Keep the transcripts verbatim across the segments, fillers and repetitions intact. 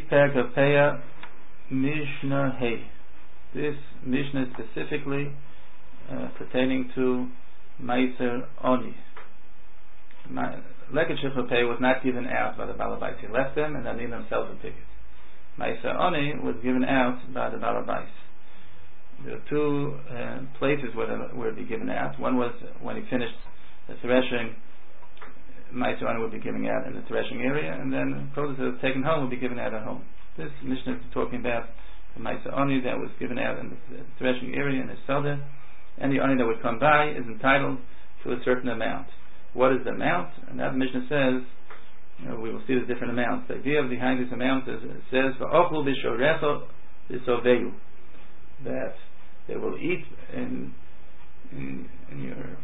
Perek Peah Mishnah Hey. This Mishnah is specifically uh, pertaining to Meiser Oni. Leked Shechur Pei was not given out by the Balabais. He left them and then he himself would pick it. Meiser Oni was given out by the Balabais. There are two uh, places where, the, where it would be given out. One was when he finished the threshing. Meiser Oni would be given out in the threshing area, and then produce that was taken home would be given out at home. This Mishnah is talking about the Meiser Oni that was given out in the threshing area in the Soda. Any Oni that would come by is entitled to a certain amount. What is the amount? And that Mishnah says, you know, we will see the different amounts. The idea behind this amount is it says, "Va'ochlu b'shorecho b'soveyu," that they will eat in, in, in your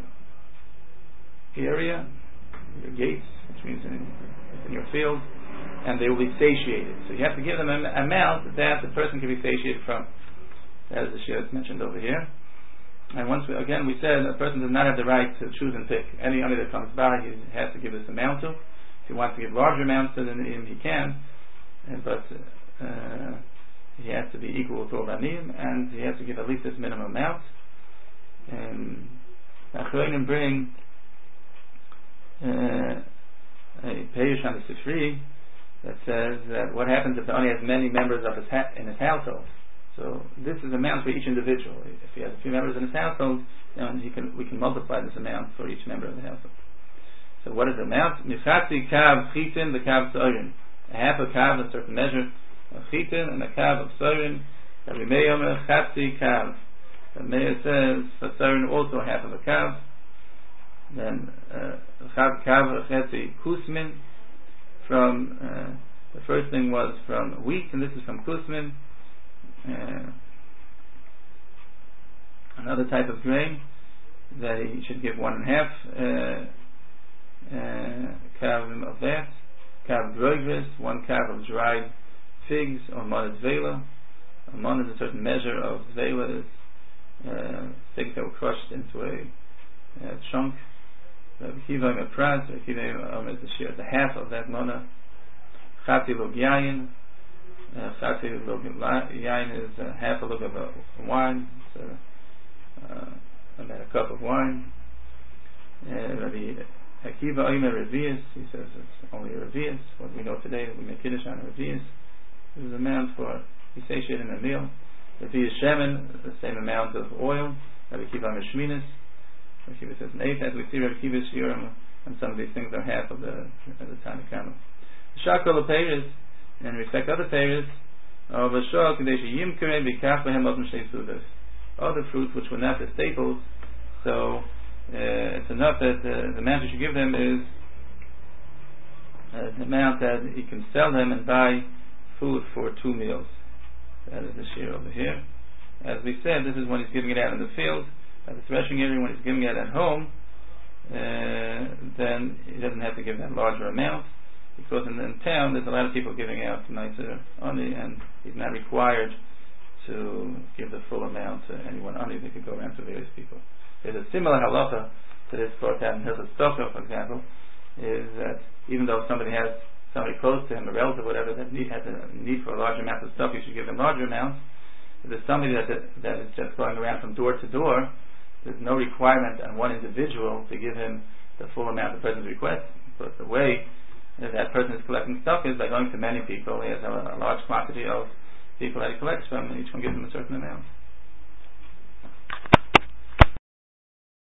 area, your gates, which means in, in your field, and they will be satiated. So you have to give them an amount that the person can be satiated from. That is the share that's mentioned over here. And once we, again we said a person does not have the right to choose and pick. Any money that comes by, he has to give this amount to. If he wants to give larger amounts to them, he can, but uh, he has to be equal to all Banim, and he has to give at least this minimum amount. And Achronim bring uh, a Peirush on the Sifri that says that what happens if the Oni has many members of his ha- in his household. So this is amount for each individual. If he has a few members in his household, then he can we can multiply this amount for each member of the household. So what is the amount? Mifati kav chitin, the kav sorin. A half a kav, a certain measure of chitin, and a kav of sorin. Rabbi Meir omer chati kav. The Meir says for sorin also a half of a kav. Then chav kav chati kusmin. From uh, the first thing was from wheat, and this is from kusmin. Uh, another type of grain that he should give one and a half uh, uh, kav of that. Kav groigris, one kav of dried figs, or monas vela. A mon is a certain measure of vela, is uh, figs that were crushed into a, a chunk. Rabbi Kiva a pras, Rabbi Kiva is the share, the half of that mona. Chati log yayin. Chati log yayin is uh, half a log of uh, wine, so uh, about a cup of wine. Uh, Rabbi Akiva Omer Revius, he says it's only a Revius. What we know today, we make Kiddush on a Revius. This is amount for be satiated in a meal. Revius Shemen, the same amount of oil. Rabbi Akiva Omer Shminis. Rabbi Akiva says an eighth. As we see, Rabbi Akiva Shiurim, and some of these things are half of the of the Tana Kama. Shakol Peiris, and respect other Peiris, of a Shok Kadesh Yimkere Bikaf Behem Otm Shnei Sudas. Other fruits which were not the staples, so uh, it's enough that uh, the amount you should give them is uh, the amount that he can sell them and buy food for two meals. That is the share over here. As we said, this is when he's giving it out in the field, at the threshing area. When he's giving it at home, uh, then he doesn't have to give that larger amount, because in, in town there's a lot of people giving out Meiser Oni, and he's not required to give the full amount to anyone. Only they could go around to various people. There's a similar halacha to this brought out in Hilchos Stoka, for example, is that even though somebody has somebody close to him, a relative, whatever, that need, has a need for a large amount of stuff, you should give them larger amounts. If there's somebody that that is just going around from door to door, there's no requirement on one individual to give him the full amount the person's request, because the way that that person is collecting stuff is by going to many people. He has a, a large quantity of people that he collects from, and each one gives him a certain amount.